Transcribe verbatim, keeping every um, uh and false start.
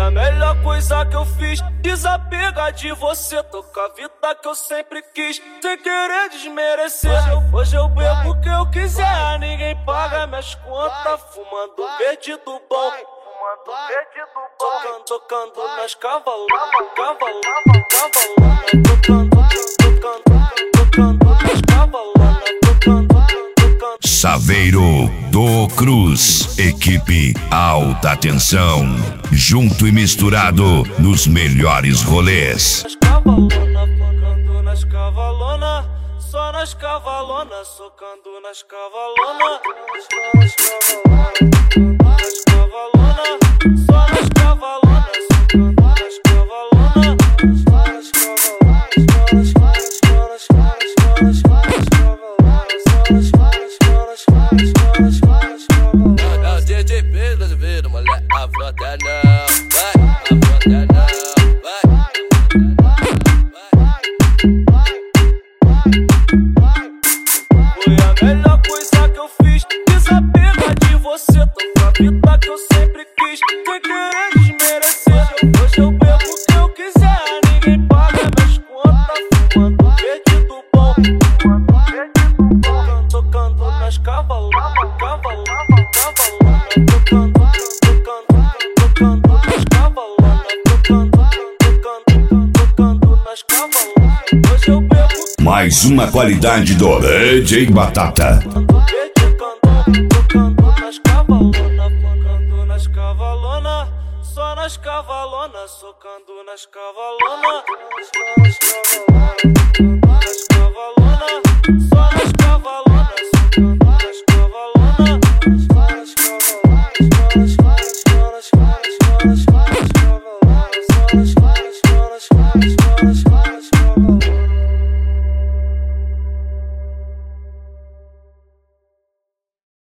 a melhor coisa que eu fiz, desapegar de você, tocar a vida que eu sempre quis, sem querer desmerecer. Hoje eu bebo o que eu quiser, ninguém paga minhas contas, fumando verde do bom, tocando, tocando nas cavalonas, cavalonas, cavalonas, tocando, tocando, tocando nas cavalonas, tocando, tocando. Saveiro do Cruz, equipe alta tensão, junto e misturado nos melhores rolês. Nas cavalonas, tocando nas cavalonas, só nas cavalonas, socando nas cavalonas, nas cavalonas, nas cavalonas, só nas cavalonas, socando nas cavalonas, nas cavalonas, nas cavalonas, nas cavalonas. É o D J Pedro brasileiro, moleque, afronta não, vai, afronta não, vai. Foi a melhor coisa que eu fiz, desapegar de você, tocar a vida que eu sempre quis, sem querer desmerecer. Hoje eu bebo o que eu quiser, ninguém paga minhas contas, fumando verde do bom, tocando, tocando nas cavalonas, cavalonas, cavalonas, tocando, tocando, tocando nas cavalonas, tocando, tocando, tocando nas cavalonas. Hoje eu bebo Mais uma qualidade do D J Batata. tocando nas cavalonas, tocando nas cavalonas, só nas cavalonas, socando nas cavalonas, nas cavalonas, nas cavalonas, só nas